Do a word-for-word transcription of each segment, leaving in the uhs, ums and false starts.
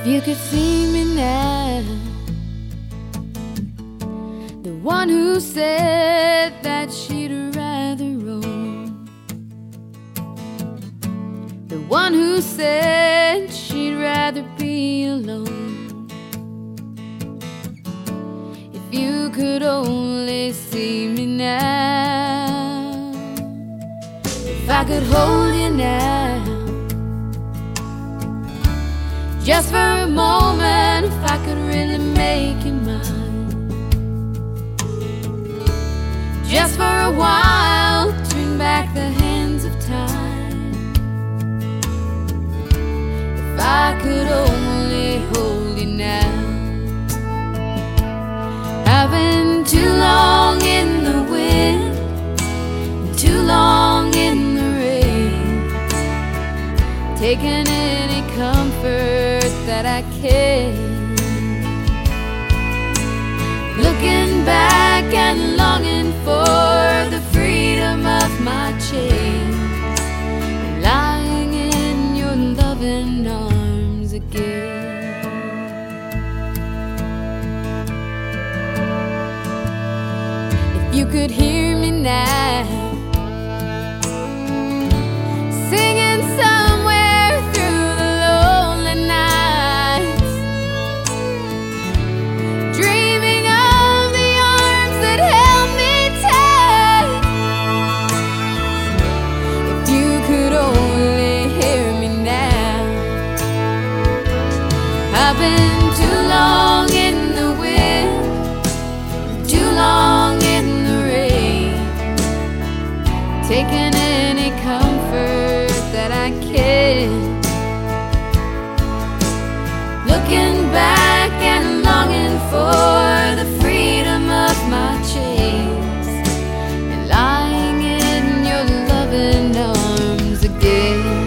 You could see me now, the one who said that she'd rather roam, the one who said she'd rather be alone. If you could only see me now, if I could hold you now, just for a moment, if I could really make you mine, just for a while, turn back the hands of time. If I could only hold you now. I've been too long in the wind, too long in the rain, taking any comfort that I can, looking back and longing for the freedom of my chains, lying in your loving arms again. If you could hear me now, singing somewhere through the lonely nights, dreaming of the arms that held me tight. If you could only hear me now. I've been too long in the wind, too long in the rain, taking any comfort that I can, looking back and longing for the freedom of my chains, and lying in your loving arms again.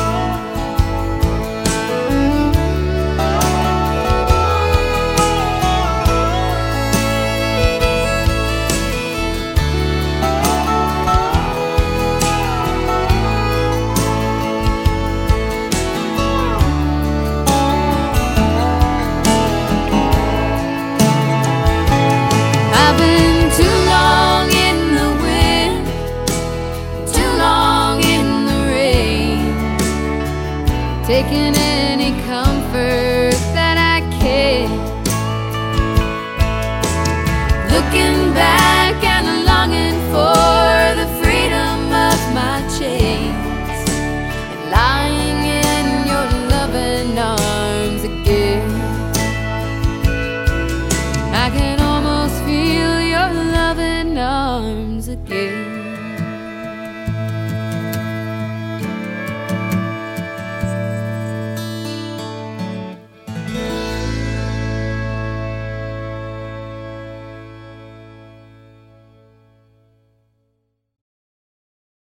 I've been too long in the wind, too long in the rain, taking any comfort that I can, looking back and longing for the freedom of my chains, and lying in your loving arms again. I can almost feel your loving arms again.